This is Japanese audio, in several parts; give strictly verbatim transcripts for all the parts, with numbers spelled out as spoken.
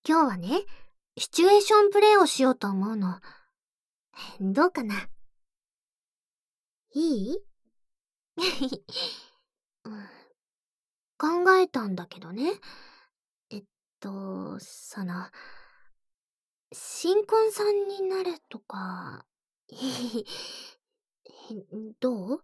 今日はね、シチュエーションプレイをしようと思うの。どうかな？いい？うん考えたんだけどね。えっと、その、新婚さんになるとか、どう？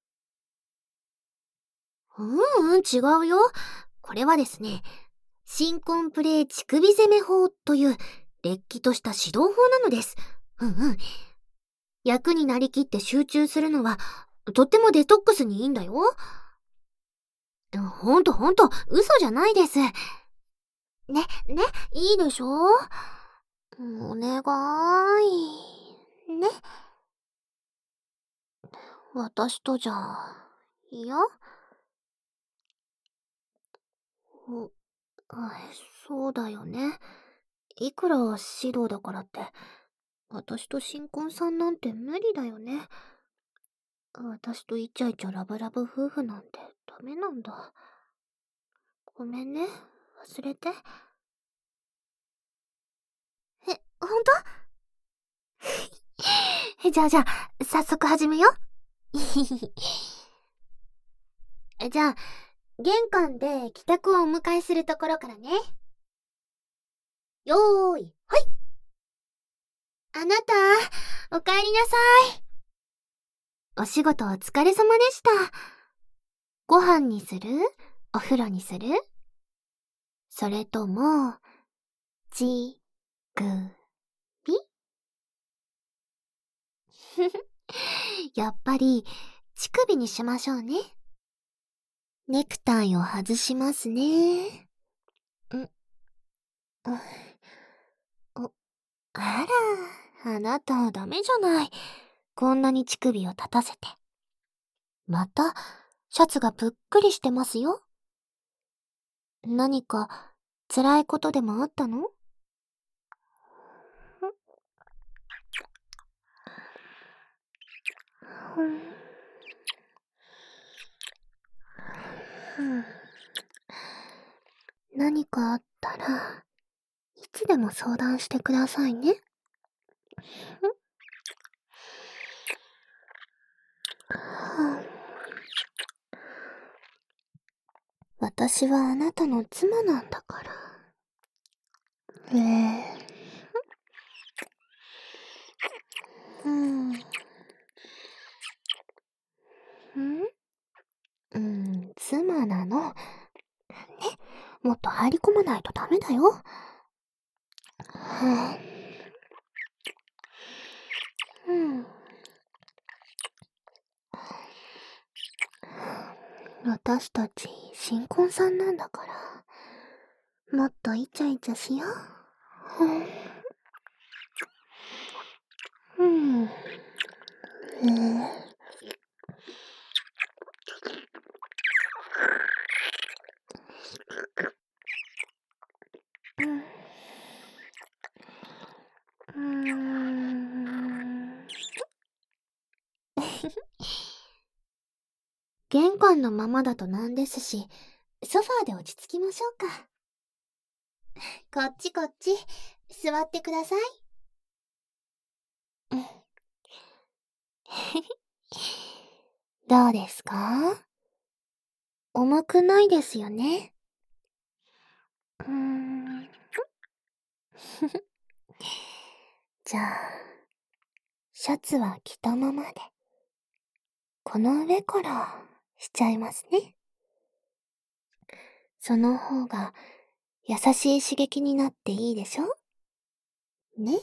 うんうん、違うよ。これはですね、新婚プレイ乳首攻め法という、れっきとした指導法なのです。うんうん。役になりきって集中するのは、とってもデトックスにいいんだよ。ほんとほんと、嘘じゃないです。ね、ね、いいでしょ？お願い。ね。私とじゃ、いや？お、あそうだよね。いくら指導だからって、私と新婚さんなんて無理だよね。私とイチャイチャラブラブ夫婦なんてダメなんだ。ごめんね。忘れて。え、ほんと？じゃあじゃあ、早速始めよう。じゃあ、玄関で帰宅をお迎えするところからね。よーい、はい。あなた、お帰りなさい。お仕事お疲れ様でした。ご飯にする？お風呂にする？それとも、ち、ぐ、み？やっぱり、乳首にしましょうね。ネクタイを外しますね。ん、お、あら、あなたダメじゃない。こんなに乳首を立たせて。また、シャツがぷっくりしてますよ。何か、辛いことでもあったの？何かあったら、いつでも相談してくださいね。私はあなたの妻なんだから。ええうん。んうん、妻なの。ね、もっと入り込まないとダメだよ。はあ、うん。私たち新婚さんなんだから、もっとイチャイチャしよう。うん。ええうん。うーん。玄関のままだとなんですし、ソファーで落ち着きましょうか。こっちこっち、座ってください。うんどうですか？重くないですよね。うーん。じゃあ、シャツは着たままで、この上からしちゃいますね。その方が優しい刺激になっていいでしょ？ね？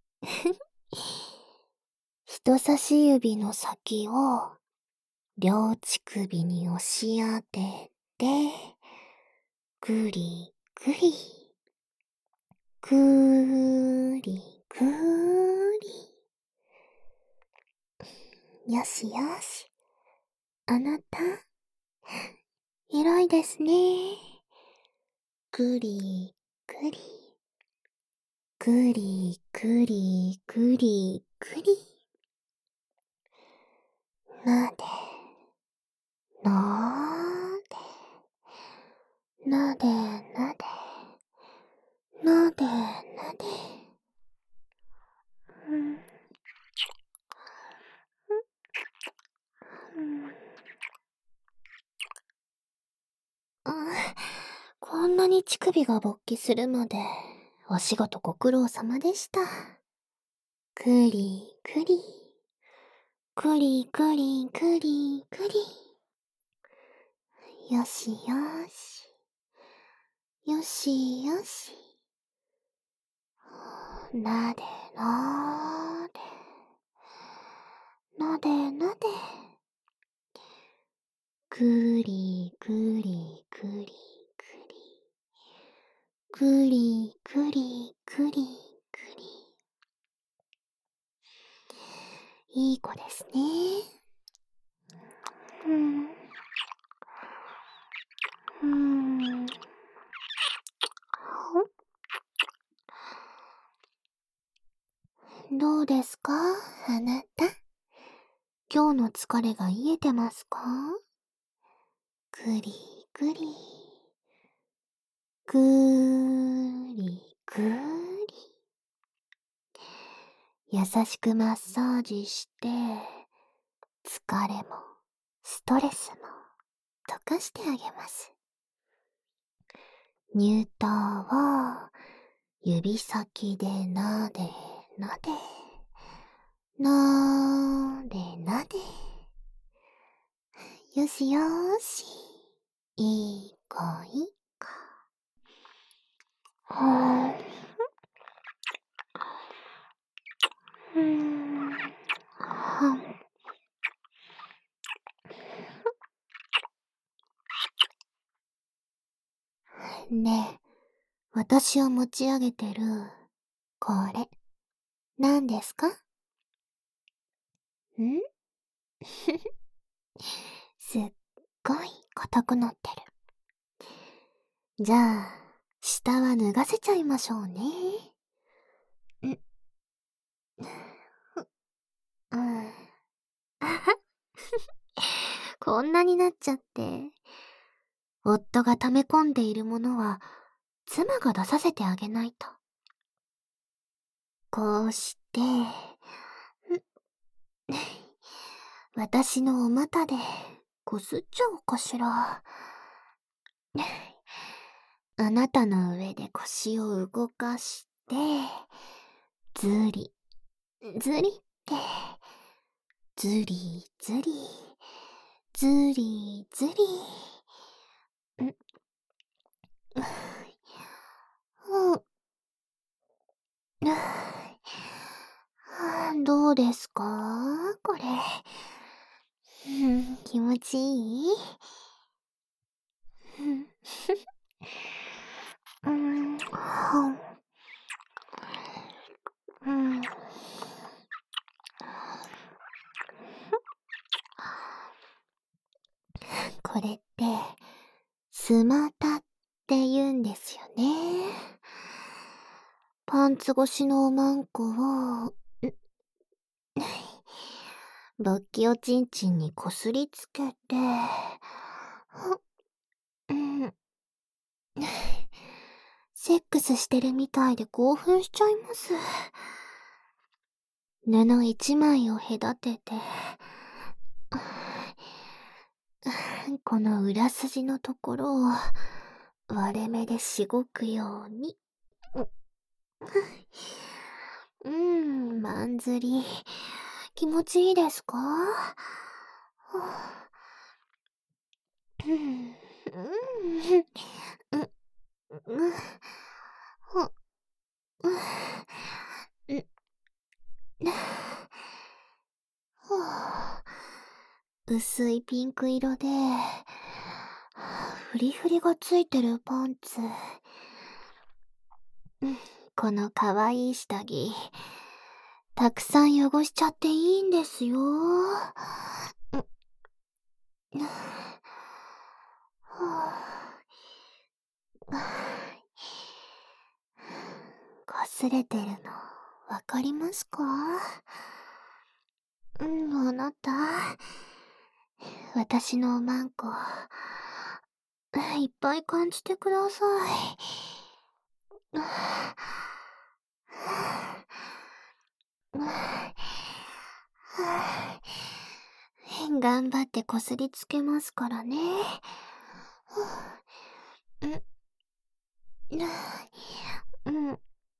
人差し指の先を両乳首に押し当てて、ぐりぐり、ぐーりぐーり。よしよし。あなた、広いですね。ぐりぐり、ぐりぐりぐりぐり。なで、なーで、なでなで、 なでなで。うん。うん。あ、こんなに乳首が勃起するまで、お仕事ご苦労様でした。くりくり。くりくりくりくり。よしよし。よしよし。なでなで。なでなで。くりくりくりくり。くりくりくりくり。いい子ですね。うん。うん。どうですか、あなた。今日の疲れが癒えてますか？くりくり。くりくり。優しくマッサージして、疲れも、ストレスも、溶かしてあげます。乳頭を、指先でなでなで、なでなで。よしよーし。いい子いい子。はーん。うーん。はん。ねえ、私を持ち上げてる、これ、何ですか？んすっごい硬くなってる。じゃあ、下は脱がせちゃいましょうね。ん、うん。あはこんなになっちゃって。夫が溜め込んでいるものは、妻が出させてあげないと。こうして、私のお股でこすっちゃおうかしら。あなたの上で腰を動かして、ずり、ずりって、ずりずり、ずりずり。ん、うん、どうですかこれ。うん、気持ちいい？うん、うん。これって、スマタって言うんですよね。パンツ越しのおまんこを、勃起おちんちんにこすりつけて、うん、セックスしてるみたいで興奮しちゃいます。布一枚を隔てて、この裏筋のところを割れ目でしごくように。うん、まんずり。気持ちいいですか？うん、うん、うん、うん、うん、薄いピンク色で、フリフリがついてるパンツ。このかわいい下着、たくさん汚しちゃっていいんですよ。こすれてるの、わかりますか？うん、あなた、私のおまんこ、いっぱい感じてください。 頑張ってこすりつけますからね。うん。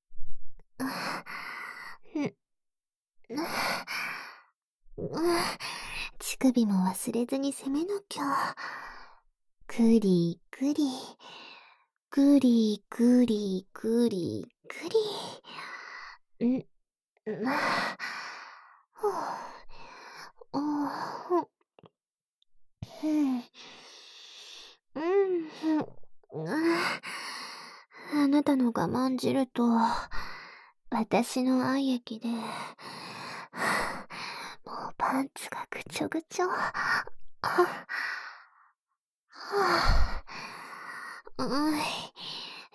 乳首も忘れずに攻めなきゃ。ぐりぐり。ぐりぐりぐりぐり。ん、な、ふぅ。あふ、ふん。うん、ふん。ああなたの我慢汁と、私の愛液で、もうパンツがぐちょぐちょ。はあ、うん、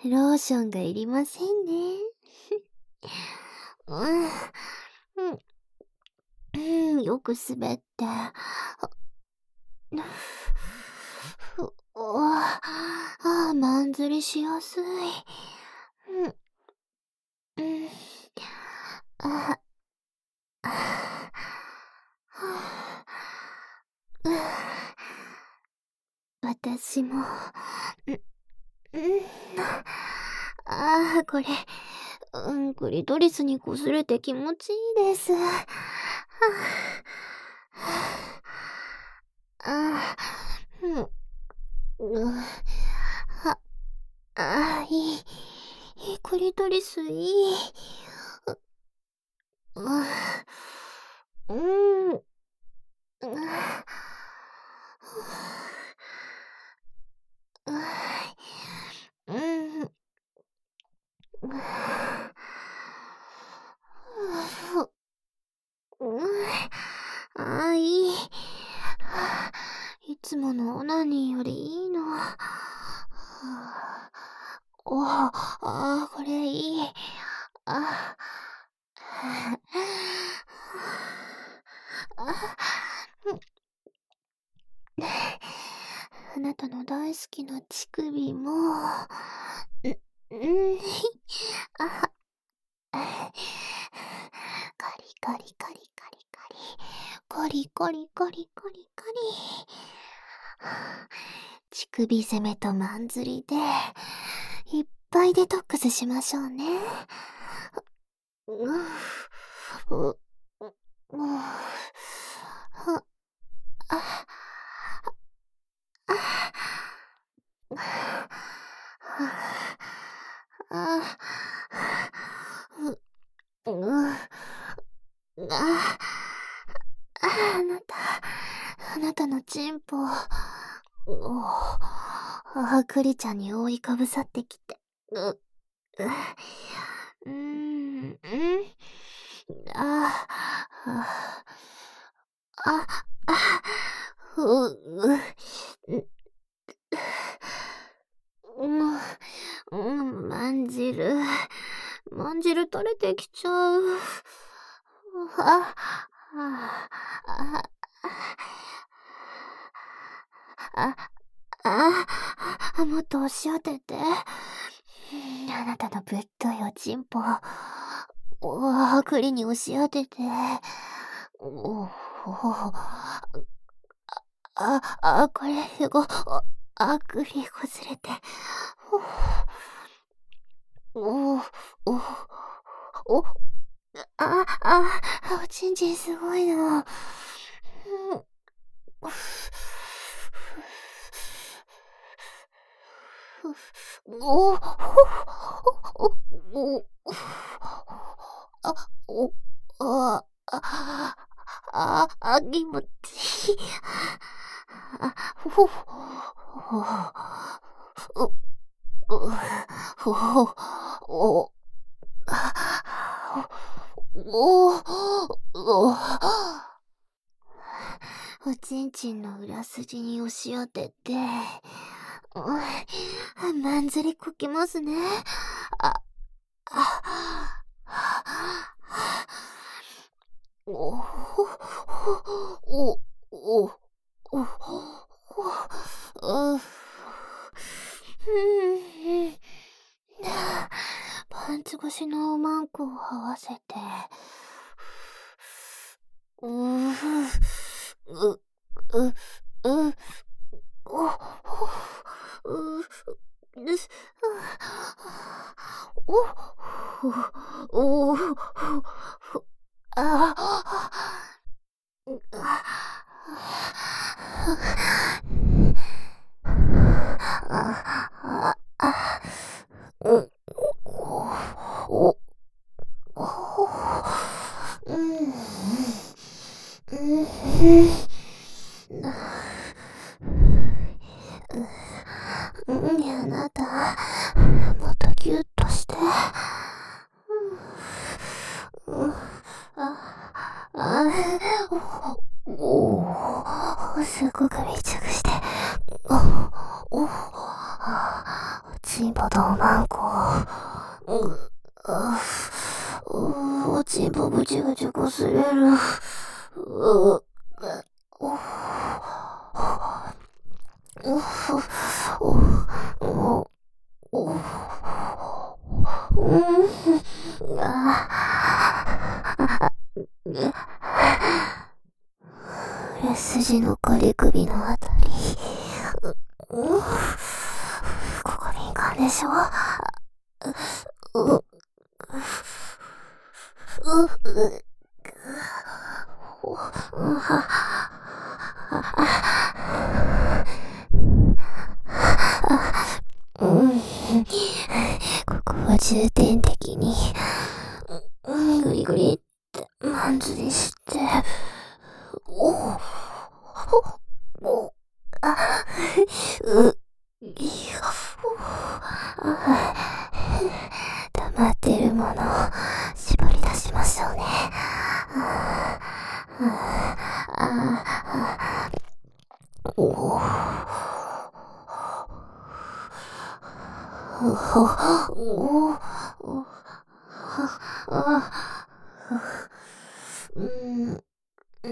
ローションがいりませんね。うん、うん、うん、よく滑って。ふ、ああ、マン釣りしやすい。うん、うん、あ、あ、う私も、うん、うん、ああ、これ、うん、クリトリスに擦れて気持ちいいです。はあ、ああ、うん、うん、あ、ああ、いい、いい、クリトリスいい。う、うん、うん、うん、うん、うん、ああ、いい。いつものオナニーよりいいの。おああ、これいい。ああなたの大好きな乳首も、う、うん、あ、カリカリカリカリカリ、カリカリカリカリカリ。乳首攻めとマン釣りで、いっぱいデトックスしましょうね。う、う、う、う、は、あ、あ、あ、う、う、あ、あなた、あなたのチンポ、おあ、クリちゃんに覆いかぶさってきて、う、う、うーん、うん、あ、あ、あ、あ、う、う、うん、うん、まんじる、まんじる垂れてきちゃう。あ、あ、あ、あ、あ、あ、もっと押し当てて。あなたのぶっといおちんぽ、おわ、栗に押し当てて。おお、あ、あ、これすご、あ、栗こすれて。おお、お、お、あ、あ、おちんちんすごいな。おお、お、あ、お、あ、あ、あ、あ、気持ちいい。あ、ほ、ほ、お、お、お、お、お、おちんちんの裏筋に押し当てて、まんずりこきますね。あ、あ、お、お、お、お、お、お、うん、 つぶしのマンコを合わせて、うーう、う、う、う、お、う、う、お、お、あ、あ、あ、うん、お、お、うん、うん、うん、あなた、もっとギュッとして。うん、あ、あ、お、お、すごく密着して。お、お、チンポとマンコ。う、あ、う、おちんぽぐちぐちこすれる。う、お、お、お、お、うん、あ、売れ筋のこり首のあたり。う、う、ここ敏感でしょ。う、う、う、う、うん、ここは重点的に、うん、グリグリってマンズにして、お、お、お、あ、う、いや、溜まってるものを絞り出しましょうね。お、お、お、お、あ、うん、うん、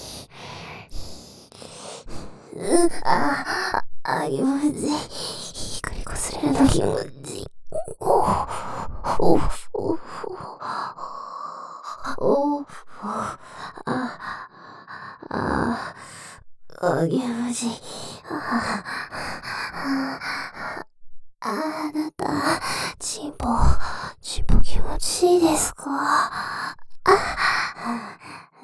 う、あ、あ、気持ちいい。光こすれるの気持ちいい。お、お、お、お、お、あ、あ、あ、気持ちいい。あ、あ、あなた、チンポ、チンポ気持ちいいですか？あ、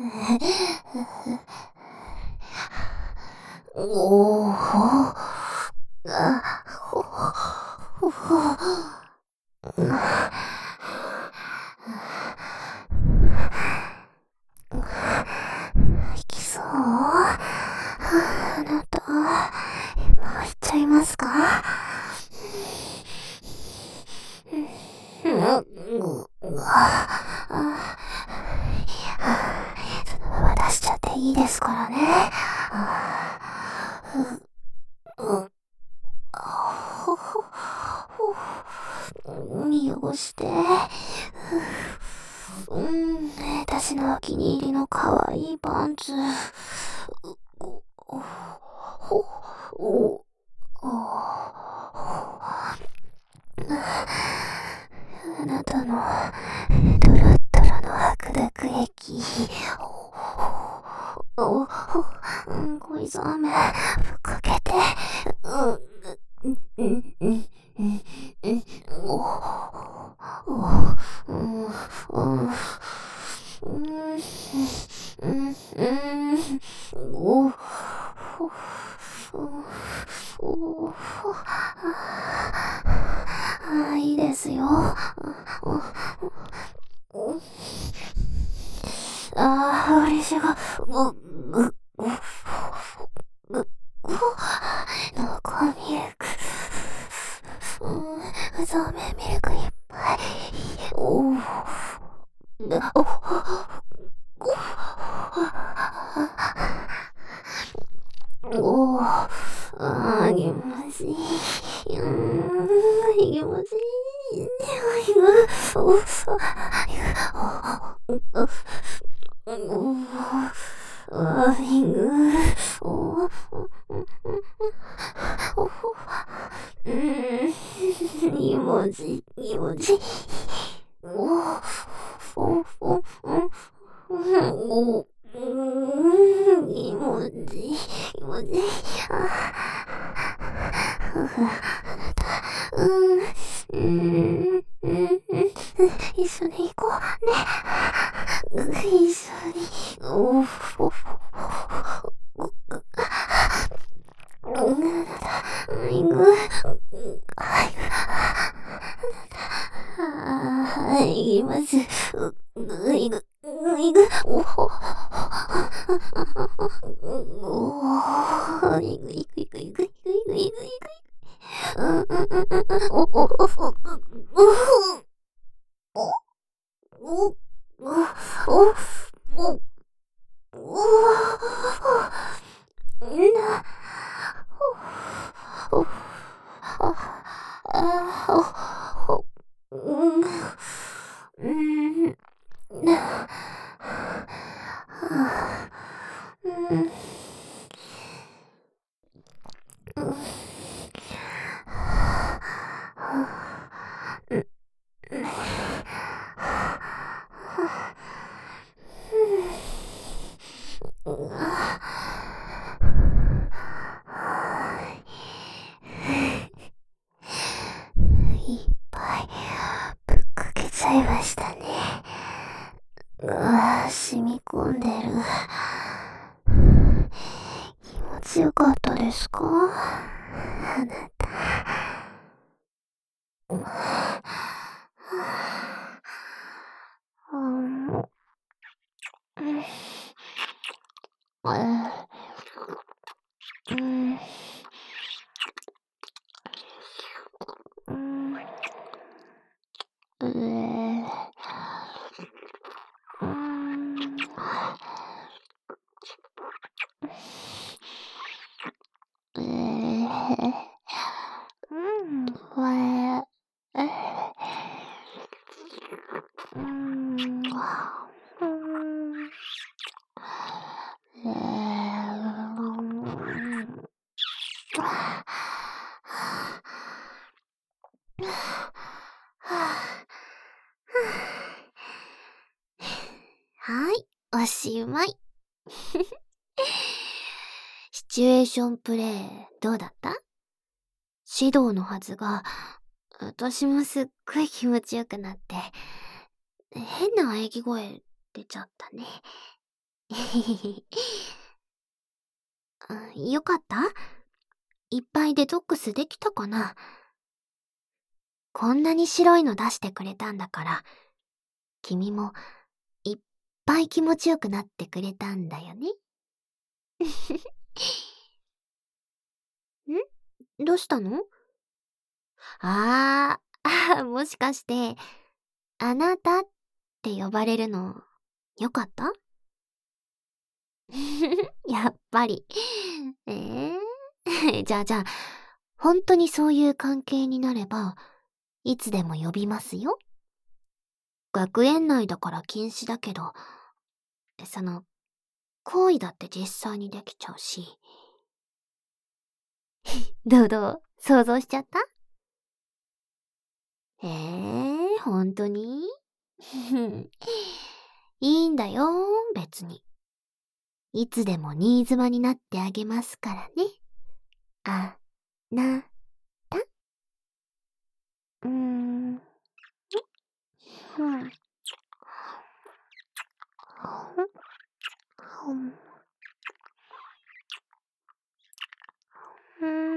おー、あ、ほ、ほ、ほ、いきそう？あなた、もう行っちゃいますか？うん、う、うわ、あ、そのまま出しちゃっていいですからね。うん、ほほほ、汚して。うん、私のお気に入りの可愛いパンツ。お、お、お、あなたのドロッドロの白濁液。お、お、うん、小磯飴かけて。うん、うん、うん、うん、うん、お、お、うん、うん、うん、うん、うん、お、お、お、あ、いいですよ。ああ、嬉しいが、ぐ、ぐ、ぐ、ぐ、ぐ、濃厚ミルク。うん、そうめんミルクいっぱい。おー、お、お、おー、あー、気持ちいい。うーん、気持ちいい。お、お、お、お、あ、リング。お、お、うん、気持ちいい、気持ちいい。 一緒に行こうね。一緒に。おふおふおふ。行く。はい、行きます。行く。行く。おほ。お行く、行く、行く、行く、行く、行く、行く、行く。お、お、お、お、お、お、お、いっぱいぶっかけちゃいましたね。うわぁ、染み込んでる。気持ちよかったですか？あなた。うん。うん。うん。うえ。うん。えー、うん、これ、え、うん、うん、えー、はい、おしまい。シチュエーションプレイ、どうだった？指導のはずが、私もすっごい気持ちよくなって、変な喘ぎ声出ちゃったね。よかった？いっぱいデトックスできたかな？こんなに白いの出してくれたんだから、君もいっぱい気持ちよくなってくれたんだよね。ん？どうしたの？あー、もしかして、あなたって呼ばれるの、よかった？やっぱり。えー、じゃあじゃあ、本当にそういう関係になれば、いつでも呼びますよ。学園内だから禁止だけど、その、行為だって実際にできちゃうし。どうどう想像しちゃった？えー、本当に？いいんだよ、別に。いつでも新妻になってあげますからね。あ、な、たうーん。うん。うん。